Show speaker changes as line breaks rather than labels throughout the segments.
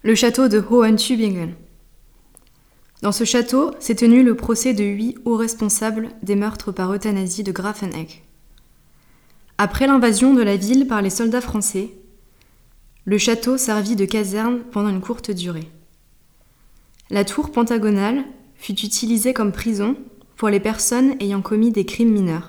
Le château de Hohen-Tübingen. Dans ce château s'est tenu le procès de 8 hauts responsables des meurtres par euthanasie de Grafenegg. Après l'invasion de la ville par les soldats français, le château servit de caserne pendant une courte durée. La tour pentagonale fut utilisée comme prison pour les personnes ayant commis des crimes mineurs.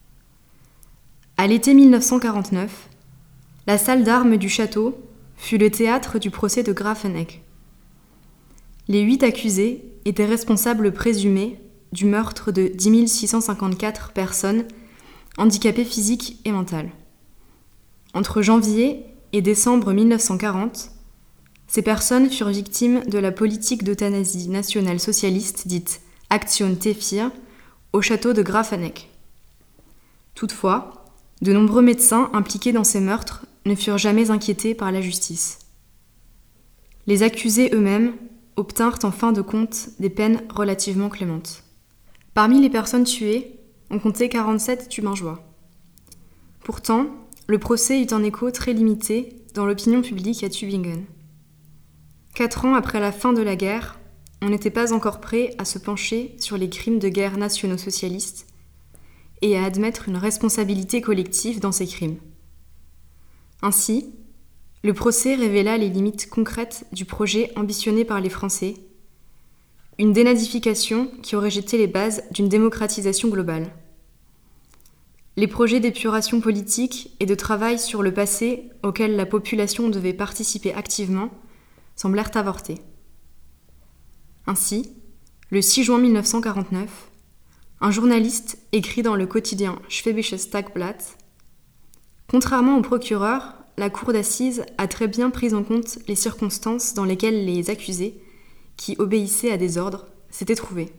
À l'été 1949, la salle d'armes du château fut le théâtre du procès de Grafenegg. Les 8 accusés étaient responsables présumés du meurtre de 10 654 personnes handicapées physiques et mentales. Entre janvier et décembre 1940, ces personnes furent victimes de la politique d'euthanasie nationale socialiste dite Aktion T4 au château de Grafenegg. Toutefois, de nombreux médecins impliqués dans ces meurtres ne furent jamais inquiétés par la justice. Les accusés eux-mêmes obtinrent en fin de compte des peines relativement clémentes. Parmi les personnes tuées, on comptait 47 Thuringois. Pourtant, le procès eut un écho très limité dans l'opinion publique à Tübingen. 4 ans après la fin de la guerre, on n'était pas encore prêt à se pencher sur les crimes de guerre nationaux-socialistes et à admettre une responsabilité collective dans ces crimes. Ainsi, le procès révéla les limites concrètes du projet ambitionné par les Français, une dénazification qui aurait jeté les bases d'une démocratisation globale. Les projets d'épuration politique et de travail sur le passé auxquels la population devait participer activement semblèrent avortés. Ainsi, le 6 juin 1949, un journaliste écrit dans le quotidien Schwäbisches Tagblatt : « Contrairement au procureur, la cour d'assises a très bien pris en compte les circonstances dans lesquelles les accusés, qui obéissaient à des ordres, s'étaient trouvés.